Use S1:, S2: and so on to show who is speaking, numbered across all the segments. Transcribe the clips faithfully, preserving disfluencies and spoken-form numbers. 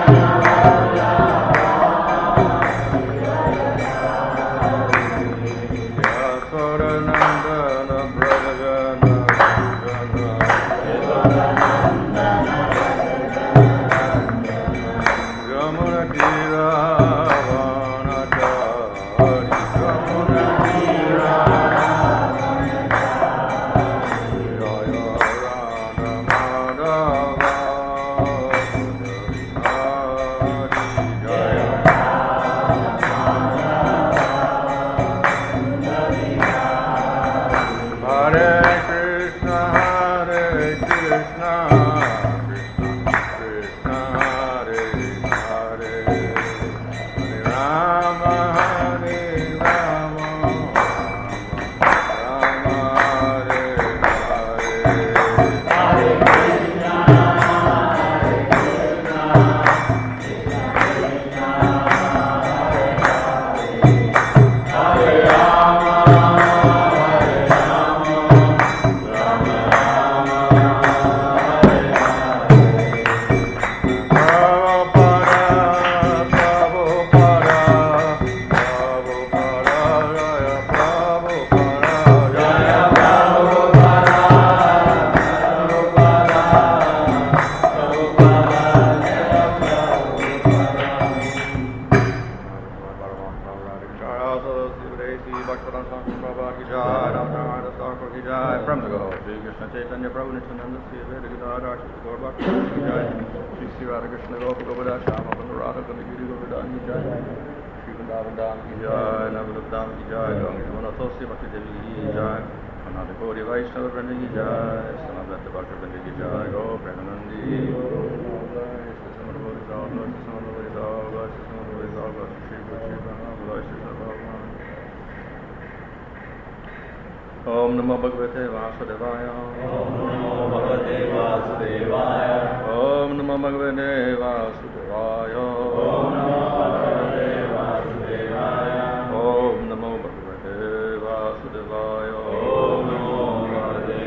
S1: Om Namo Bhagavate Vasudevaya. Om Namo Bhagavate Vasudevaya. Om Namo Bhagavate Vasudevaya. Om Namo Bhagavate Vasudevaya. Om Namo Bhagavate Vasudevaya. Om Namo Bhagavate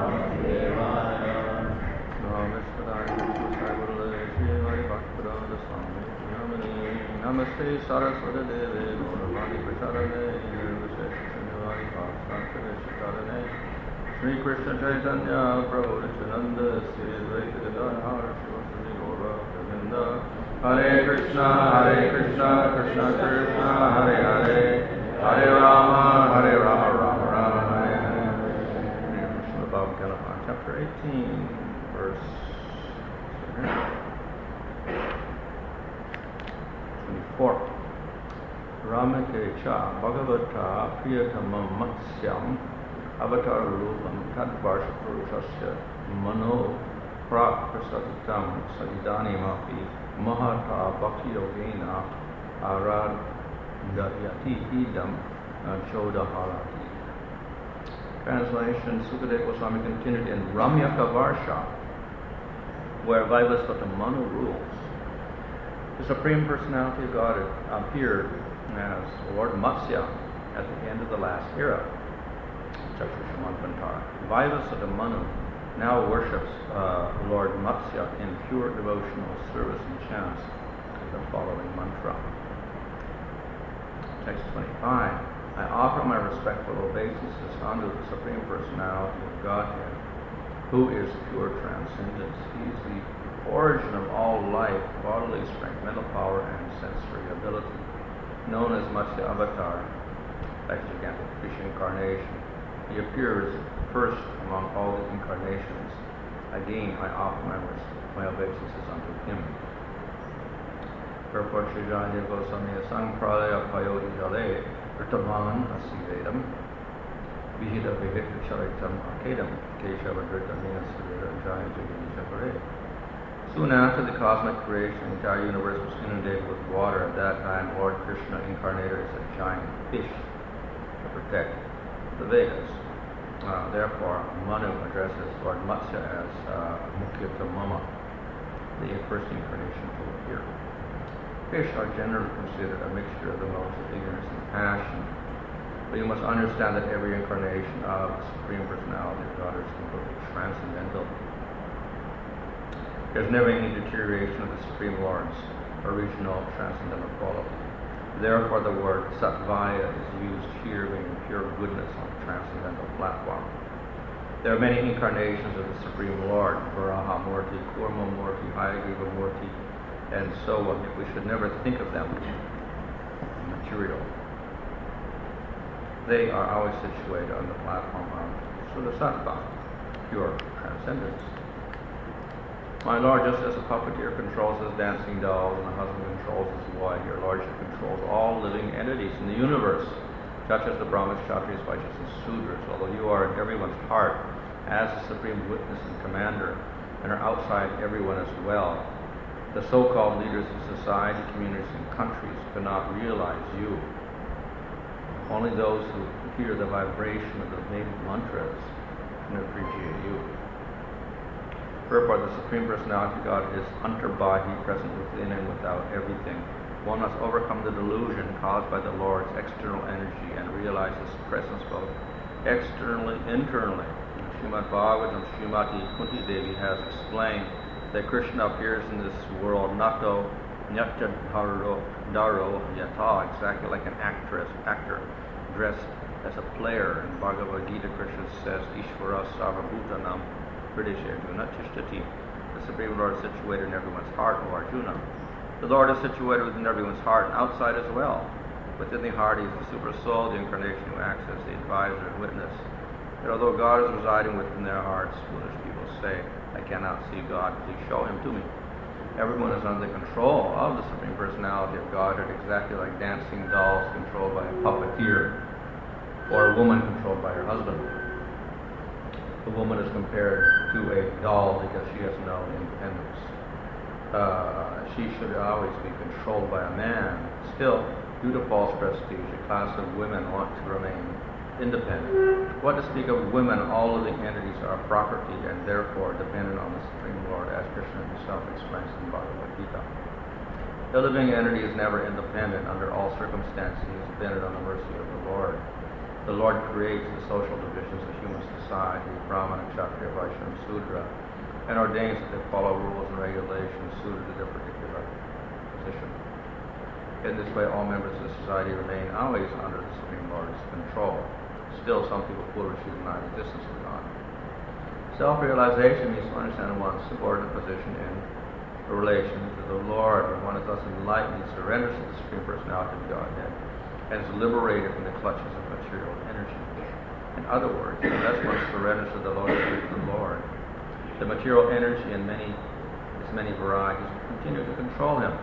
S1: Vasudevaya. Namaste Namaste Saraswati Devi Gauravani Pracharane Shri Krishna Chaitanya Prabhu Nityananda Sri Advaita Gadadhara Srivasadi Gaura Govinda Hare Krishna Hare Krishna Krishna Krishna Hare Hare Hare Rama Hare Rama Rama Rama Hare Hare. Krishna Bhagavad Gita chapter eighteen verse twenty-four. Ramake cha Bhagavata Priyatamam Matsyam Avatar Rupam Tadvarsha Purushasya Mano Prak Prasaditam Sadidani Mapi Mahata Bhakti Yogena Aradhyati Idam Chodaharati. Translation. Sukadeva Goswami continued in Ramyaka Varsha, where Vaivasvata Manu rules. The Supreme Personality of God appeared as Lord Matsya at the end of the last era. Vaivasvata Manu now worships uh, Lord Matsya in pure devotional service and chants the following mantra. Text twenty-five. I offer my respectful obeisances unto the Supreme Personality of Godhead, who is pure transcendence. He is the origin of all life, bodily strength, mental power, and sensory ability. Known as Matsya Avatar, like gigantic fish incarnation, he appears first among all the incarnations. Again, I offer my, my obeisances unto him. Purport Sri Jaya Goswami Sang Pralaya Payodi Jale Ritavan Asivedam Vihita Vihita Charitam Akadam Keshava Dritamina Sudhira Jaya Jagini Chakare. Soon after the cosmic creation, the entire universe was inundated with water. At that time, Lord Krishna incarnated as a giant fish to protect the Vedas. Uh, therefore, Manu addresses Lord Matsya as uh, Mukyata Mama, the first incarnation to appear. Fish are generally considered a mixture of the modes of ignorance and passion. But you must understand that every incarnation of the Supreme Personality of God is completely transcendental. There's never any deterioration of the Supreme Lord's original transcendental quality. Therefore, the word Satvaya is used here meaning pure goodness on the transcendental platform. There are many incarnations of the Supreme Lord, Varaha Murti, Kurma Murti, Hayagriva Murti, and so on. We should never think of them material. They are always situated on the platform of Sudasattva, pure transcendence. My Lord, just as a puppeteer controls his dancing dolls and a husband controls his wife, your Lordship controls all living entities in the universe, such as the Brahmanas, Kshatriyas, Vaishyas, and Sudras, although you are in everyone's heart as the supreme witness and commander, and are outside everyone as well. The so-called leaders of society, communities, and countries cannot realize you. Only those who hear the vibration of the native mantras can appreciate you. Therefore, the Supreme Personality of God is Antarbāhi, present within and without everything. One must overcome the delusion caused by the Lord's external energy and realize His presence both externally and internally. Srimad Bhagavatam, Srimati Kunti Devi has explained that Krishna appears in this world nato nyatya dharo dharo yata, exactly like an actress, actor dressed as a player. In Bhagavad Gita, Krishna says, Ishvara Sarvabhutanam Hridaya Arjuna Tishtati. The Supreme Lord is situated in everyone's heart, O Arjuna. The Lord is situated within everyone's heart and outside as well. Within the heart, He is the super soul, the incarnation who acts as the advisor and witness. Yet although God is residing within their hearts, foolish people say, I cannot see God, please show Him to me. Everyone is under the control of the Supreme Personality of Godhead, exactly like dancing dolls controlled by a puppeteer, or a woman controlled by her husband. The woman is compared to a doll because she has no independence. Uh, she should always be controlled by a man. Still, due to false prestige, a class of women want to remain independent. What to speak of women, all living entities are property and therefore dependent on the Supreme Lord, as Krishna Himself explains in Bhagavad Gita. The living entity is never independent. Under all circumstances, he is dependent on the mercy of the Lord. The Lord creates the social divisions of human society, Brahmana, Kshatriya, Vaishya, and Sudra, and ordains that they follow rules and regulations suited to their particular position. In this way, all members of the society remain always under the Supreme Lord's control. Still, some people foolishly deny the existence of God. Self-realization means to understand one's subordinate position in relation to the Lord. When one is thus enlightened, he surrenders to the Supreme Personality of Godhead and is liberated from the clutches of material energy. In other words, unless one surrenders to the Lord, the Lord, the material energy in many, its many varieties will continue to control him.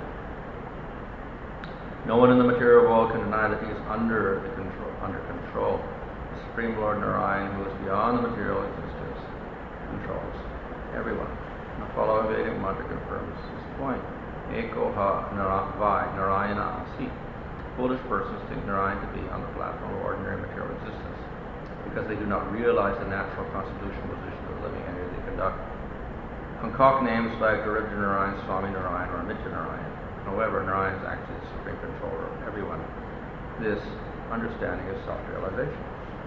S1: No one in the material world can deny that he is under the control, under control. The Supreme Lord Narayan, who is beyond the material existence, controls everyone. The following Vedic mantra confirms this point. Eko ha vai Narayana asi. Foolish persons think Narayan to be on the platform of ordinary material existence because they do not realize the natural constitutional position of the living entity they conduct. Concoct names like Garibja Narayan, Swami Narayan, or Amitya Narayan. However, Narayan is actually the supreme controller of everyone. This understanding is self-realization.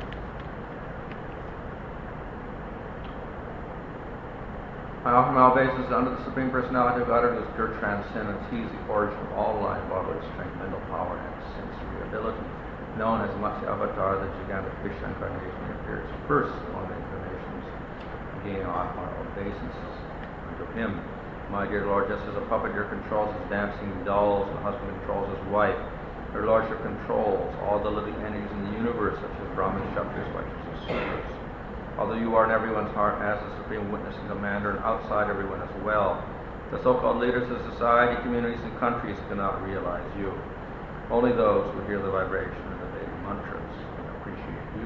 S1: On a all basis, under the Supreme Personality of Godhead, who is pure transcendence, He is the origin of all life, bodily strength, mental power, and sensory ability. Known as Matsya Avatar, the gigantic fish incarnation, He appears first among the incarnations, gaining our obeisances unto Him. My dear Lord, just as a puppeteer controls his dancing dolls, and a husband controls his wife, Your Lordship controls all the living entities in the universe, such as Brahmanas, Kshatriyas, Vaishyas, and Sudras. Although you are in everyone's heart as the supreme witness and commander, and outside everyone as well, the so-called leaders of society, communities, and countries cannot realize you. Only those who hear the vibration of the Vedic mantras can appreciate you.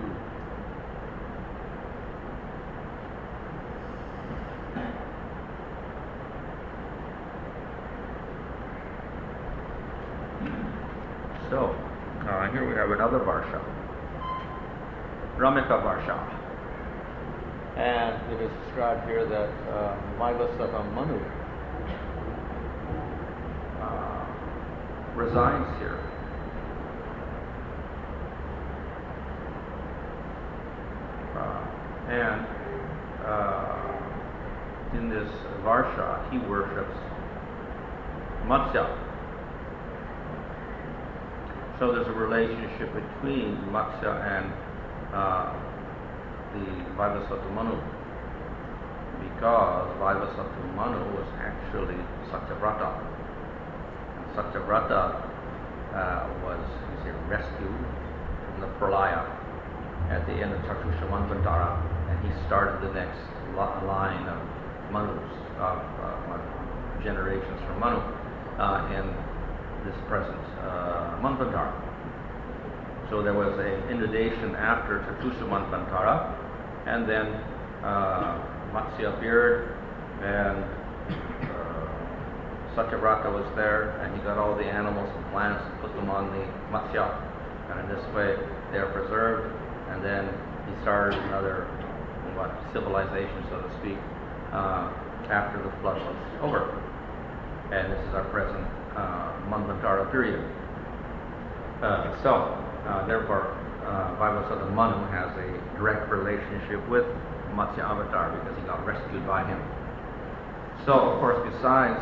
S1: So, uh, here we have another Varsha, Ramika Varsha. And it is described here that uh, Mailasava Manu uh, resides here. Uh, and uh, in this Varsha, he worships Matsya. So there's a relationship between Matsya and uh, the Vaivasata Manu, because Vaivasata Manu was actually Satyavrata. And Satyavrata uh, was, you say, rescued from the Pralaya at the end of Chatusha Manvantara, and he started the next line of Manus, of uh, generations from Manu, uh, in this present uh, Manvantara. So there was an inundation after Chatusha Manvantara, and then uh, Matsya appeared, and uh, Satyavrata was there, and he got all the animals and plants and put them on the Matsya, and in this way they are preserved. And then he started another what civilization, so to speak, uh, after the flood was over. And this is our present uh, Manvantara period. Uh, so, uh, therefore, uh, Vaivasata Manu has a direct relationship with Matsya Avatar because he got rescued by him. So, of course, besides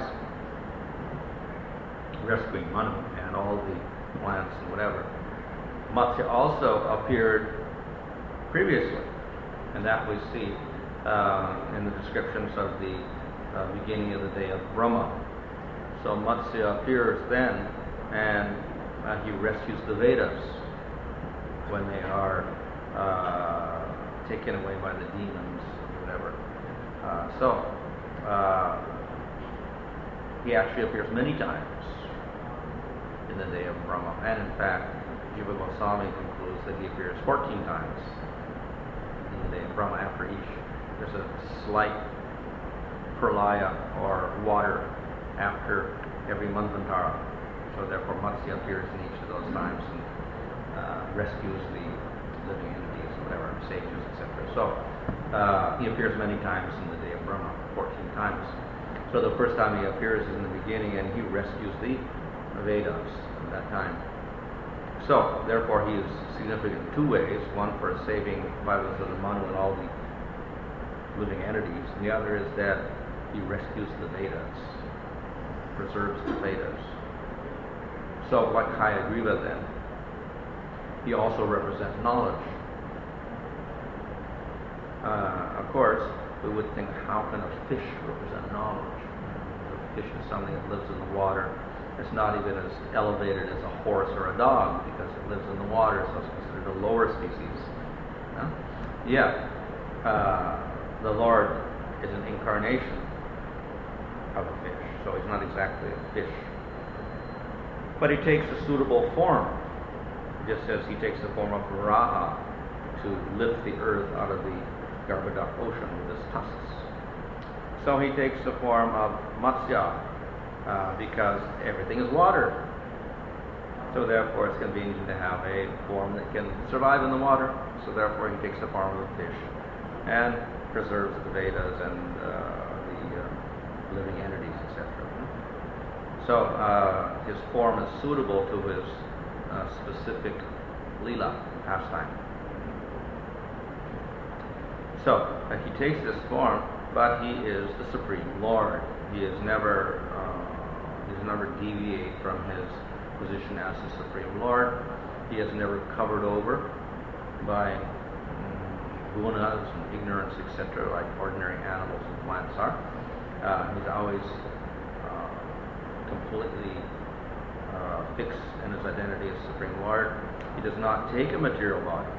S1: rescuing Manu and all the plants and whatever, Matsya also appeared previously, and that we see uh, in the descriptions of the uh, beginning of the day of Brahma. So Matsya appears then, and uh, he rescues the Vedas when they are uh, taken away by the demons, or whatever. Uh, so uh, he actually appears many times in the day of Brahma, and in fact, Jiva Goswami concludes that he appears fourteen times in the day of Brahma after each. There's a slight pralaya or water after every Manvantara. So therefore Matsya appears in each of those times and uh, rescues the living entities, whatever, sages, et cetera. So uh, he appears many times in the day of Brahma, fourteen times. So the first time he appears is in the beginning, and he rescues the Vedas at that time. So, therefore, he is significant in two ways. One, for saving Vaivasata Manu and all the living entities, and the other is that he rescues the Vedas, preserves the Vedas. So, like Hayagriva then, he also represents knowledge. Uh, of course, we would think, how can a fish represent knowledge? A fish is something that lives in the water. It's not even as elevated as a horse or a dog because it lives in the water, so it's considered a lower species. No? Yet, uh, the Lord is an incarnation of a fish, so he's not exactly a fish. But he takes a suitable form, just as he takes the form of Varaha to lift the earth out of the Garbhodak ocean with his tusks. So he takes the form of Matsya, Uh, because everything is water. So therefore it's convenient to have a form that can survive in the water. So therefore he takes the form of a fish and preserves the Vedas and uh, the uh, living entities, et cetera. So uh, his form is suitable to his uh, specific lila pastime. So uh, he takes this form, but he is the Supreme Lord. He is never uh, he does never deviate from his position as the Supreme Lord. He is never covered over by um, gunas and ignorance, et cetera, like ordinary animals and plants are. Uh, he's always uh, completely uh, fixed in his identity as Supreme Lord. He does not take a material body.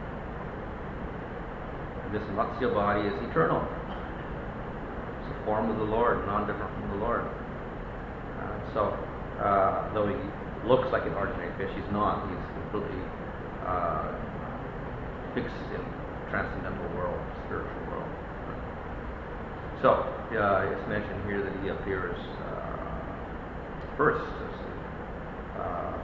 S1: This Matsya body is eternal. It's the form of the Lord, non-different from the Lord. Uh, so, uh, though he looks like an ordinary fish, he's not. He's completely uh, fixed in transcendental world, spiritual world. So, uh, it's mentioned here that he appears uh, first as the uh,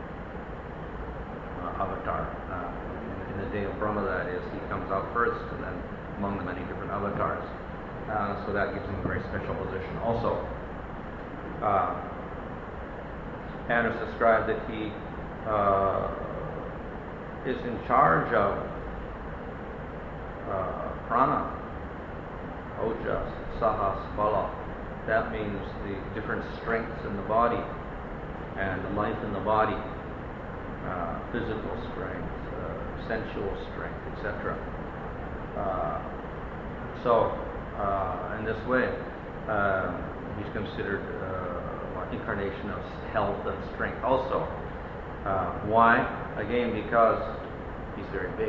S1: uh, avatar. Uh, in, in the day of Brahma, that is, he comes out first, and then among the many different avatars. Uh, so that gives him a very special position also. Uh, and it's described that he uh, is in charge of uh, prana, Ojas, Sahas, Bala. That means the different strengths in the body and the life in the body, uh, physical strength, uh, sensual strength, et cetera. Uh, so, uh, in this way, uh, he's considered uh, an incarnation of health and strength also. Uh, why? Again, because he's very big.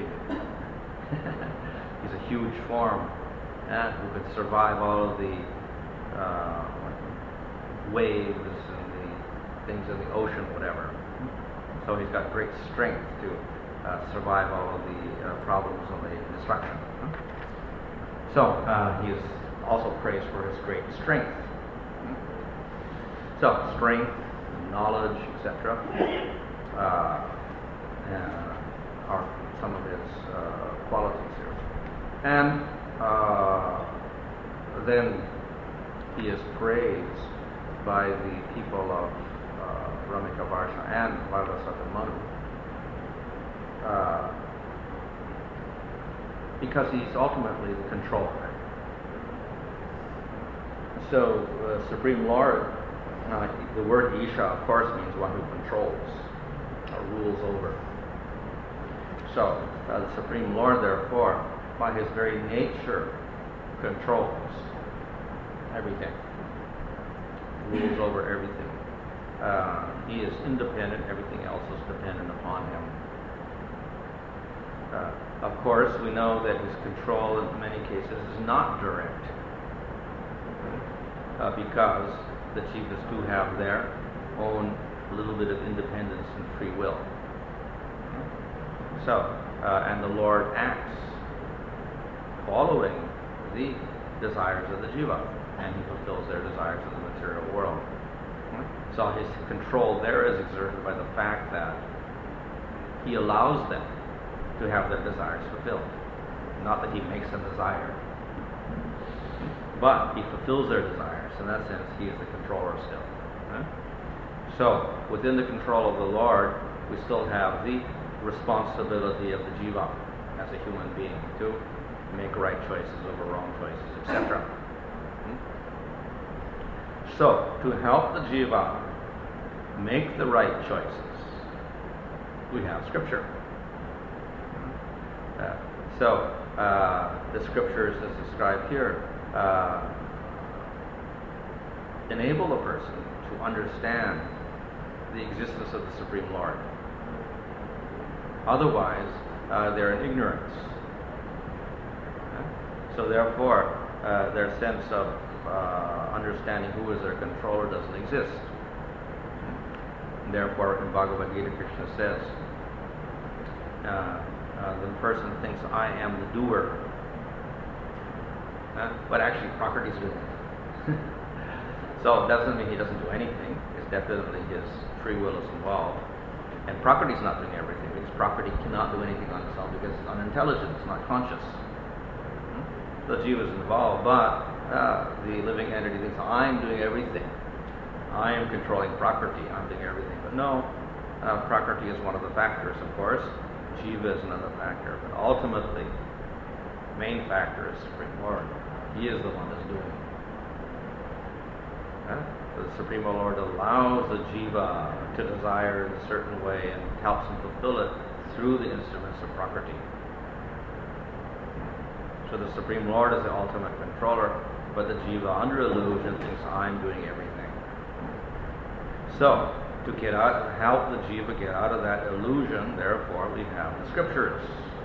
S1: He's a huge form, and who could survive all of the uh, waves and the things in the ocean, whatever. So he's got great strength to uh, survive all of the uh, problems and the destruction. So uh, he is also praised for his great strength. So strength, knowledge, et cetera, uh, uh, are some of his uh, qualities here. And uh, then he is praised by the people of uh, Ramikavarsha and Vardasata Manu uh, because he's ultimately the controller. So, uh, Supreme Lord, uh, the word Isha, of course, means one who controls or rules over. So, uh, the Supreme Lord, therefore, by his very nature, controls everything, rules over everything. Uh, he is independent, everything else is dependent upon him. Uh, of course, we know that his control in many cases is not direct, uh, because the jivas do have their own little bit of independence and free will. So, uh, and the Lord acts following the desires of the jiva, and he fulfills their desires in the material world. So his control there is exerted by the fact that he allows them to have their desires fulfilled. Not that he makes them desire, but he fulfills their desires. In that sense, he is the controller still. So, within the control of the Lord, we still have the responsibility of the jiva as a human being to make right choices over wrong choices, et cetera. So, to help the jiva make the right choices, we have scripture. Uh, so, uh, the scriptures as described here uh, enable a person to understand the existence of the Supreme Lord. Otherwise, uh, they're in ignorance. So therefore, uh, their sense of uh, understanding who is their controller doesn't exist. Therefore, in Bhagavad Gita, Krishna says, uh, uh, the person thinks, I am the doer. Uh, but actually, Prakriti is doing it. So it doesn't mean he doesn't do anything. It's definitely his free will is involved. And Prakriti is not doing everything, because Prakriti cannot do anything on its own because it's unintelligent, it's not conscious. The jiva is involved, but uh, the living entity thinks, I'm doing everything. I am controlling Prakriti, I'm doing everything. But no, uh, Prakriti is one of the factors, of course. Jiva is another factor. But ultimately, the main factor is Supreme Lord. He is the one that's doing it. Huh? The Supreme Lord allows the jiva to desire in a certain way and helps him fulfill it through the instruments of Prakriti. So the Supreme Lord is the ultimate controller, but the jiva, under illusion, thinks I'm doing everything. So, to get out, help the jiva get out of that illusion, therefore, we have the scriptures.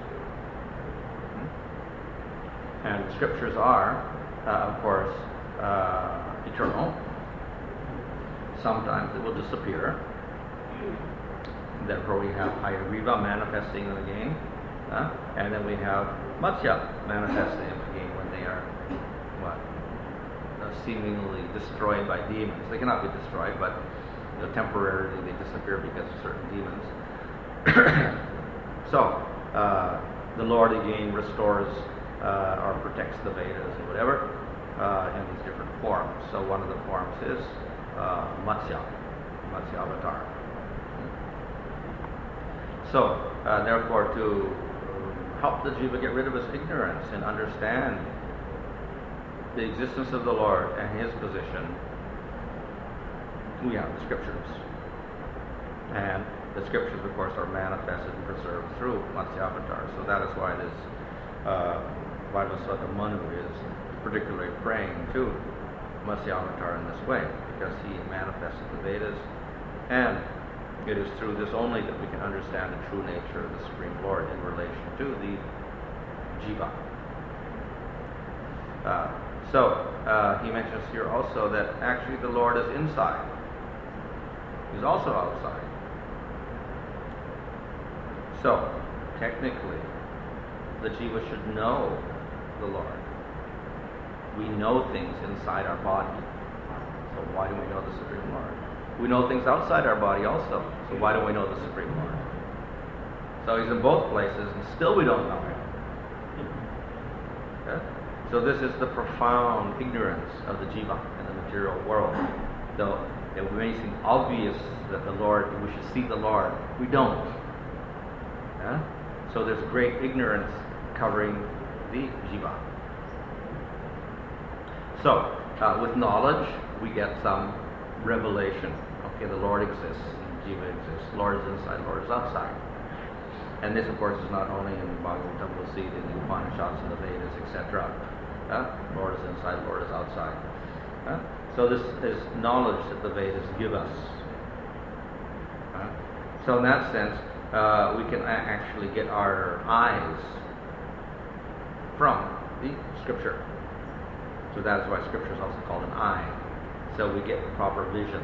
S1: And the scriptures are, uh, of course, uh, eternal. Sometimes it will disappear. Therefore, we have Hayagriva manifesting them again. Uh, and then we have Matsya manifesting them again when they are, what, uh, seemingly destroyed by demons. They cannot be destroyed, but you know, temporarily they disappear because of certain demons. So, uh, the Lord again restores uh, or protects the Vedas or whatever uh, in these different forms. So one of the forms is uh, Matsya, Matsya avatar. So, uh, therefore, to help the jiva get rid of his ignorance and understand the existence of the Lord and His position, we have the Scriptures. And the Scriptures, of course, are manifested and preserved through Matsya-avatar. So that is why this uh, Vaivasvata Manu is particularly praying to Matsya-avatar in this way, because he manifested the Vedas, and it is through this only that we can understand the true nature of the Supreme Lord in relation to the Jiva. Uh, so, uh, he mentions here also that actually the Lord is inside. He's also outside. So, technically, the Jiva should know the Lord. We know things inside our body. So why do we know the Supreme Lord? We know things outside our body also. So why do we know the Supreme Lord? So he's in both places, and still we don't know him. Okay? So this is the profound ignorance of the Jiva in the material world. Though it may seem obvious that the Lord, we should see the Lord, we don't. Yeah? So there's great ignorance covering the Jiva. So, uh, with knowledge, we get some revelation. Okay, the Lord exists, the Jiva exists. Lord is inside, Lord is outside. And this, of course, is not only in the Bhagavatam, we'll see it in the Upanishads and the Vedas, et cetera. Uh, Lord is inside, Lord is outside. Uh, so this is knowledge that the Vedas give us. Uh, so in that sense, uh, we can a- actually get our eyes from the Scripture. So that is why Scripture is also called an eye. So we get the proper vision.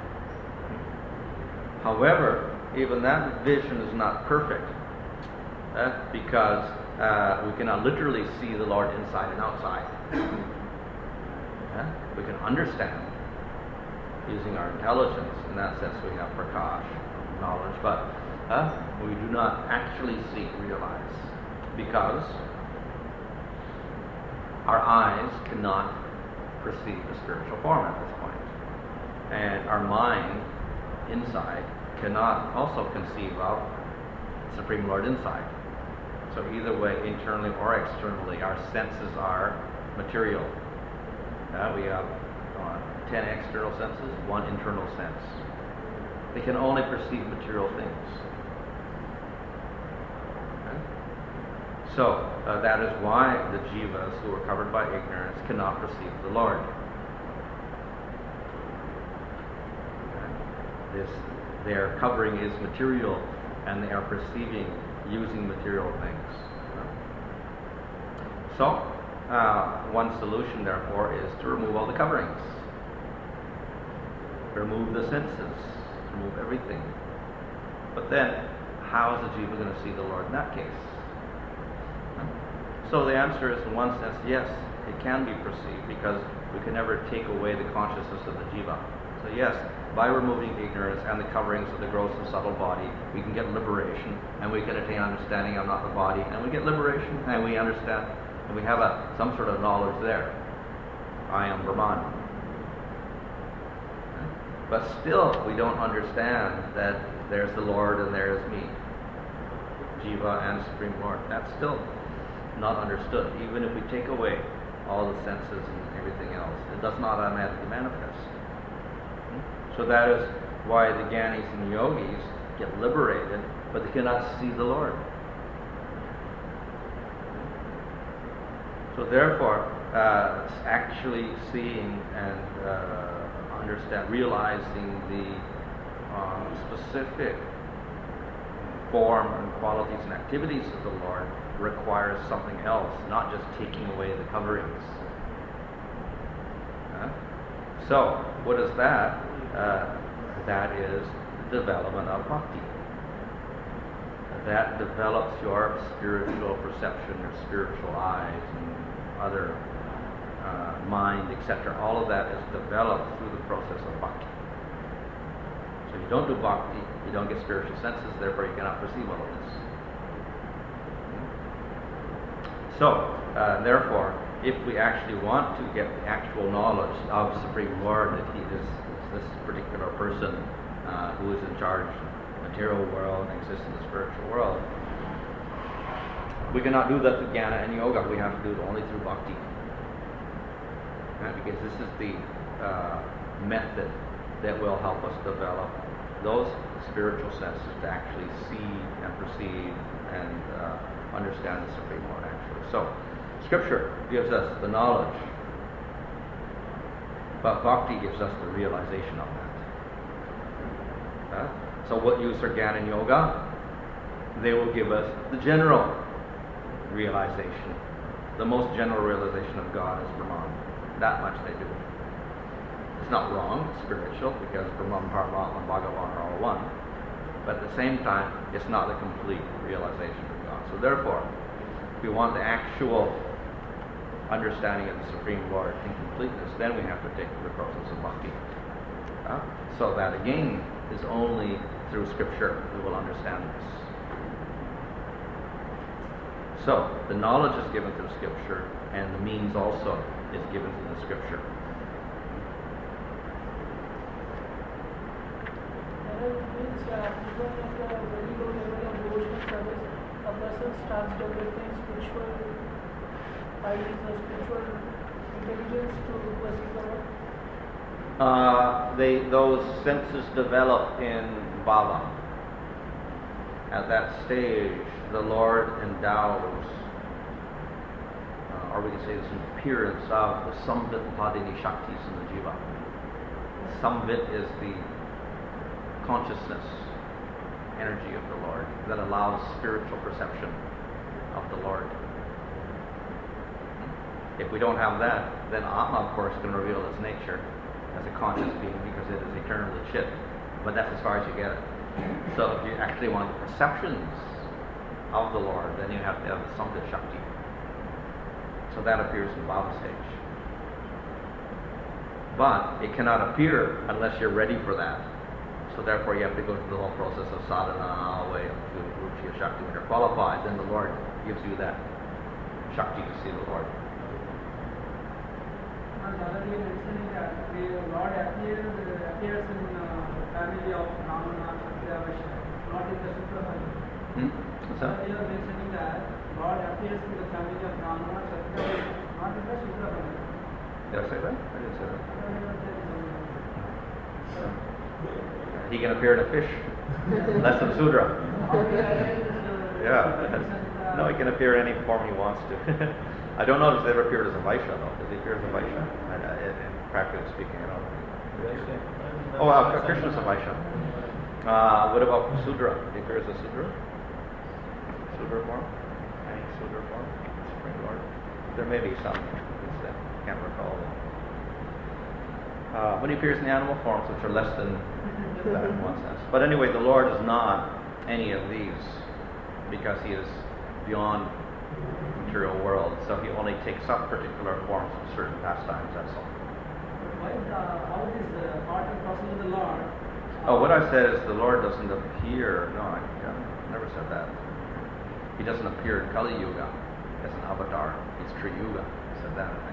S1: However, even that vision is not perfect, uh, because uh, we cannot literally see the Lord inside and outside. uh, we can understand using our intelligence. In that sense, we have prakash, knowledge, but uh, we do not actually see, realize, because our eyes cannot perceive the spiritual form at this point. And our mind inside cannot also conceive of Supreme Lord inside. So either way, internally or externally, our senses are material. Uh, we have uh, ten external senses, one internal sense. They can only perceive material things. So, uh, that is why the jivas who are covered by ignorance cannot perceive the Lord. Okay. This, their covering is material, and they are perceiving using material things. So, uh, one solution, therefore, is to remove all the coverings. Remove the senses. Remove everything. But then, how is the jiva going to see the Lord in that case? So the answer is, in one sense, yes, it can be perceived, because we can never take away the consciousness of the jiva. So yes, by removing ignorance and the coverings of the gross and subtle body, we can get liberation, and we can attain understanding I'm not the body, and we get liberation, and we understand, and we have a, some sort of knowledge there. I am Brahman. But still, we don't understand that there's the Lord and there is me. Jiva and Supreme Lord. That's still not understood. Even if we take away all the senses and everything else, it does not automatically manifest. So that is why the Gyanis and Yogis get liberated, but they cannot see the Lord. So therefore, uh, actually seeing and uh, understand, realizing the uh, specific form and qualities and activities of the Lord requires something else, not just taking away the coverings. Uh, so, what is that? Uh, that is the development of bhakti. That develops your spiritual perception, your spiritual eyes, and other uh, mind, et cetera. All of that is developed through the process of bhakti. So you don't do bhakti, you don't get spiritual senses, therefore you cannot perceive all of this. So, uh, therefore, if we actually want to get the actual knowledge of Supreme Lord, that He is this particular person uh, who is in charge of the material world and exists in the spiritual world, we cannot do that through jnana and yoga. We have to do it only through bhakti. uh, because this is the uh, method that will help us develop those spiritual senses to actually see and perceive and uh, understand the Supreme Lord actually. So, Scripture gives us the knowledge, but Bhakti gives us the realization of that. Uh, so what use are Gyan and Yoga? They will give us the general realization. The most general realization of God is Brahman. That much they do. It's not wrong, it's spiritual, because Brahman, Paramatma, and Bhagavan are all one. But at the same time, it's not the complete realization of God. So therefore, if we want the actual understanding of the Supreme Lord in completeness, then we have to take the process of Bhakti. Uh, so that again, is only through Scripture we will understand this. So, the knowledge is given through Scripture, and the means also is given through the Scripture.
S2: Means, uh, even at a very low level of devotional service, a person starts developing spiritual ideas or spiritual intelligence to perceive the world.
S1: Uh, they, those senses develop in bhava. At that stage, the Lord endows, uh, or we can say this appearance of the Samvit Vadini Shaktis in the Jiva. Samvit is the consciousness, energy of the Lord that allows spiritual perception of the Lord. If we don't have that, then Atma, of course, can reveal its nature as a conscious being because it is eternally chit. But that's as far as you get it. So if you actually want the perceptions of the Lord, then you have to have the Samvit Shakti. So that appears in Bhava stage. But it cannot appear unless you're ready for that. So therefore you have to go through the whole process of sadhana all the way up to Ruchiya Shakti. When you're qualified, then the Lord gives you that Shakti to see the Lord.
S3: Already mentioning that the Lord appears, appears in the family of Ramana, Kshatriya, Vaishya, not in the Suprabhaya.
S1: Hmm? What's that?
S3: You are mentioning that Lord appears in the family of Ramana, Kshatriya, Vaishya, not in the Suprabhaya.
S1: Did I say that? I didn't say that. He can appear in a fish, less than Sudra. Yeah. No, he can appear in any form he wants to. I don't know if he's ever appeared as a Vaishya though. Does he appear as a Vaishya? I, I, in practically speaking, I don't know. Oh, uh, Krishna's a Vaishya. Uh, what about Sudra? He appears as Sudra? Sudra form? Any Sudra form? Supreme Lord? There may be some. I can't recall. Uh, when he appears in the animal forms, which are less than that in one sense. But anyway, the Lord is not any of these because he is beyond material world, so he only takes up particular forms of certain pastimes, that's all.
S3: Why the, how is the part and parcel of the Lord?
S1: Oh, what I said is the Lord doesn't appear. No, I yeah, never said that. He doesn't appear in Kali Yuga as an avatar. He's Tri Yuga. I said that, I think.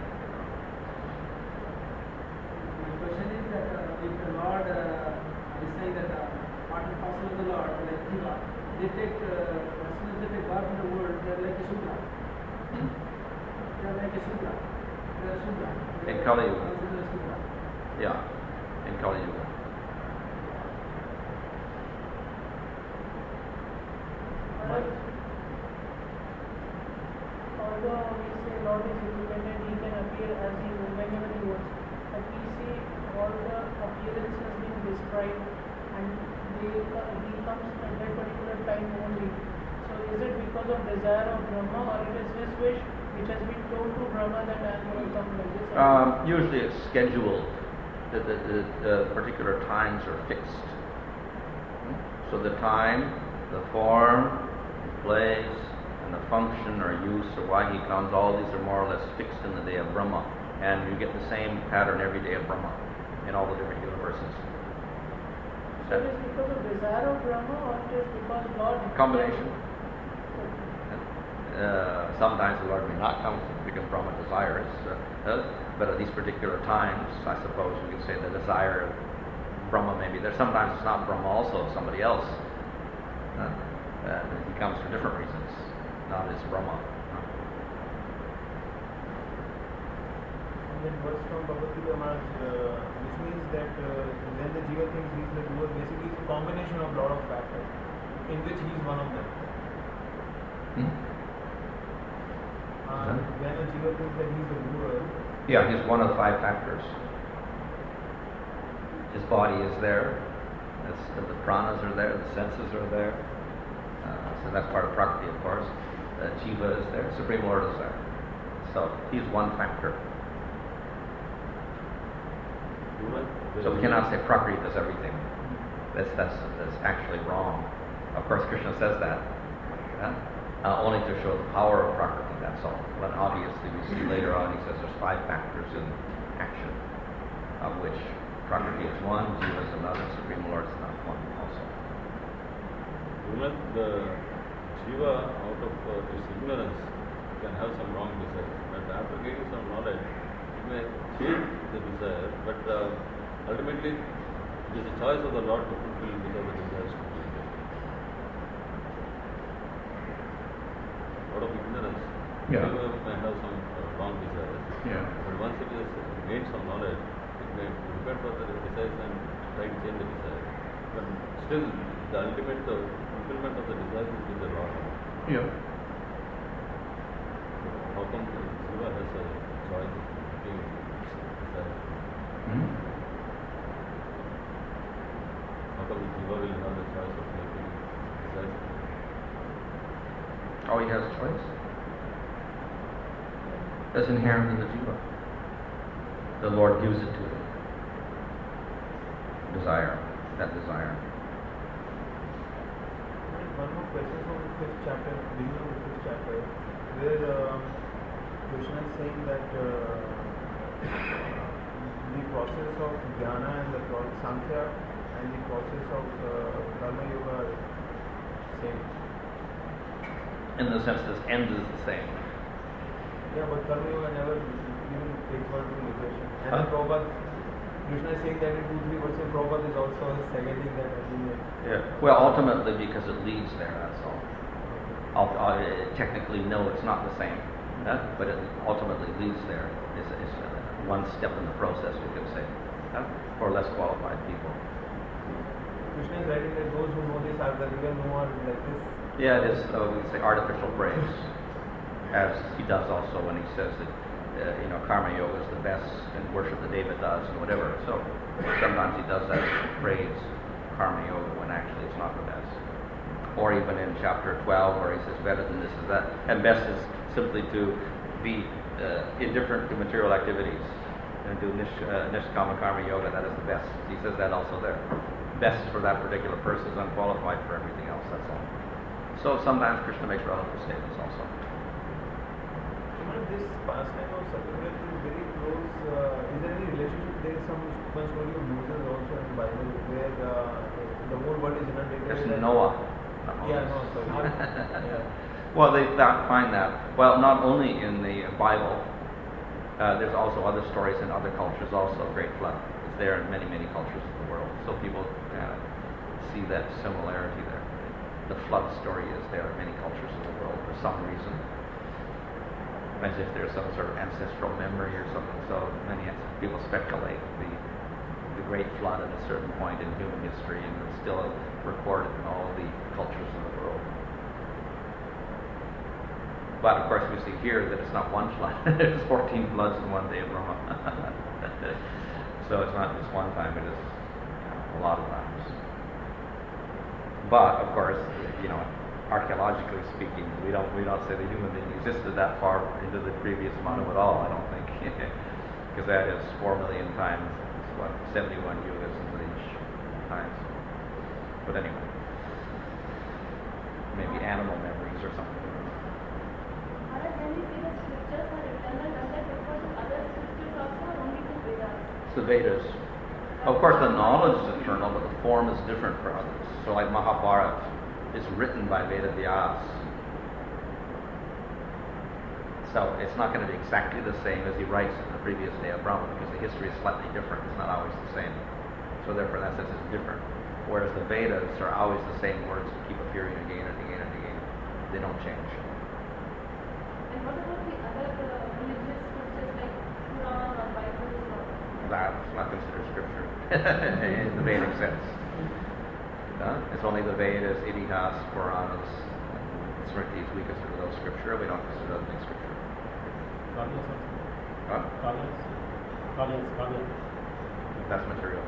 S3: My question is that uh, if the Lord uh, is saying that uh, part and parcel of the Lord, like Jiva, they take, uh, as soon as they take birth in the world, they are like a Shudra. They are like a Shudra. They are Shudra.
S1: In Kali Yuga.
S3: Considered a Shudra.
S1: Yeah, in Kali Yuga.
S2: Although we say Lord is independent, he can appear as he whenever he wants. But we see all the appearances being described and they, uh, he comes at that particular time only. So is it because of desire of Brahma or it is his wish which has been told to Brahma that I am going to come like this?
S1: Um, usually it's scheduled. The, the, the, the particular times are fixed. So the time, the form, the place, and the function or use or why he comes, all these are more or less fixed in the day of Brahma. And you get the same pattern every day of Brahma in all the different universes.
S2: So it is because of desire of Brahma or it is because Lord...
S1: Combination. Uh, sometimes the Lord may not come because Brahma desires, uh, uh, but at these particular times, I suppose we could say the desire of Brahma maybe there. Sometimes it's not Brahma, also somebody else. Uh, uh, he comes for different reasons, not as Brahma.
S2: When
S4: that verse from Bhagavad Gita Maharaj, uh, which means that uh, when the Jiva thinks he is the doer, basically it's a combination of lot of factors, in which he is one of them.
S1: Hmm?
S4: And when a Jiva thinks that he is the doer,
S1: Yeah, he's one of the five factors. His body is there. That's, the pranas are there. The senses are there. Uh, so that's part of Prakriti, of course. Uh, Jiva is there. Supreme Lord is there. So he's one factor. So we cannot say Prakriti does everything. That's, that's, that's actually wrong. Of course, Krishna says that. Yeah? Uh, only to show the power of Prakriti, that's all. But obviously we see later on he says there's five factors in action, of which Prakriti is one, Jiva is another, Supreme Lord is not one also.
S5: Even the Jiva, out of uh, his ignorance, can have some wrong desire. But after gaining some knowledge, it may change the desire, but uh, ultimately it is a choice of the Lord to fulfill because the desire is completed. Out of ignorance,
S1: Yeah.
S5: Jiva may have some uh, wrong desires.
S1: Yeah.
S5: But once it is gained some knowledge, it may repent for the desires and try to change the desire. But still, the ultimate uh, fulfillment of the desires is with the Lord.
S1: Yeah.
S5: How come Jiva has a choice of fulfilling desires?
S1: Hmm?
S5: How come Jiva will have the choice of fulfilling desires?
S1: Oh, he has a choice? That's inherent in the Jiva. The Lord gives it to him. Desire, that desire.
S4: one more question from the fifth chapter, beginning of the fifth chapter, where uh, Krishna is saying that uh, the process of jnana and the pro- sankhya and the process of uh, karma yoga are same.
S1: In the sense this end is the same.
S4: Yeah, but karma yoga never even takes one to liberation. And
S1: Huh?
S4: then Prabhupada, Krishna is saying that in two, three verses, Prabhupada is also seconding that idea.
S1: Yeah. Well, ultimately because it leads there, that's all. Ult- uh, technically, no, it's not the same. Uh, but it ultimately leads there. It's, it's uh, one step in the process, we could say. Uh, for less qualified people.
S4: Krishna is writing that those who know this are the real who are like this.
S1: Yeah, it is, uh, we say, artificial praise. As he does also when he says that, uh, you know, karma yoga is the best and worship the Deva does and whatever. So sometimes he does that to praise karma yoga when actually it's not the best. Or even in chapter twelve where he says better than this is that. And best is simply to be uh, indifferent to material activities and do nish, uh, nishkama karma yoga, that is the best. He says that also there. Best for that particular person is unqualified for everything else, that's all. So sometimes Krishna makes relative statements also.
S4: Even this pastime of Satyavrat is very close. Uh, is there any relationship? There is some one story of Moses also in the Bible where uh, the whole world is inundated.
S1: There's
S4: with-
S1: Noah.
S4: Yeah, no, sorry. yeah.
S1: Well, they found, find that. Well, not only in the Bible, uh, there's also other stories in other cultures also. Great flood is there in many, many cultures of the world. So people uh, see that similarity there. The flood story is there in many cultures of the world for some reason. As if there's some sort of ancestral memory or something. So many people speculate the the great flood at a certain point in human history, and it's still recorded in all the cultures of the world. But of course, we see here that it's not one flood. There's fourteen floods in one day in Roma. So it's not just one time; it is a lot of times. But of course, you know, archaeologically speaking, we don't we don't say the human being existed that far into the previous Manu at all. I don't think, because that is four million times. What, seventy-one yugas into each times. But anyway, maybe animal memories or something.
S6: Maharaj, when we say the scriptures are eternal, does that refer to other scriptures also or only to Vedas?
S1: It's the Vedas. Of course, the knowledge is eternal, but the form is different for others. So, like Mahabharata is written by Veda Vyas. So it's not going to be exactly the same as he writes in the previous day of Brahma, because the history is slightly different. It's not always the same. So therefore, in that sense, it's different. Whereas the Vedas are always the same words that keep appearing again and again and again. They don't change.
S6: And what about the other uh, religious scriptures like Quran or Bible?
S7: that's not considered scripture in the Vedic sense. Uh, it's only the Vedas, Itihas, Puranas, Smritis we consider those scripture. We don't consider other things scripture. Huh? That's material.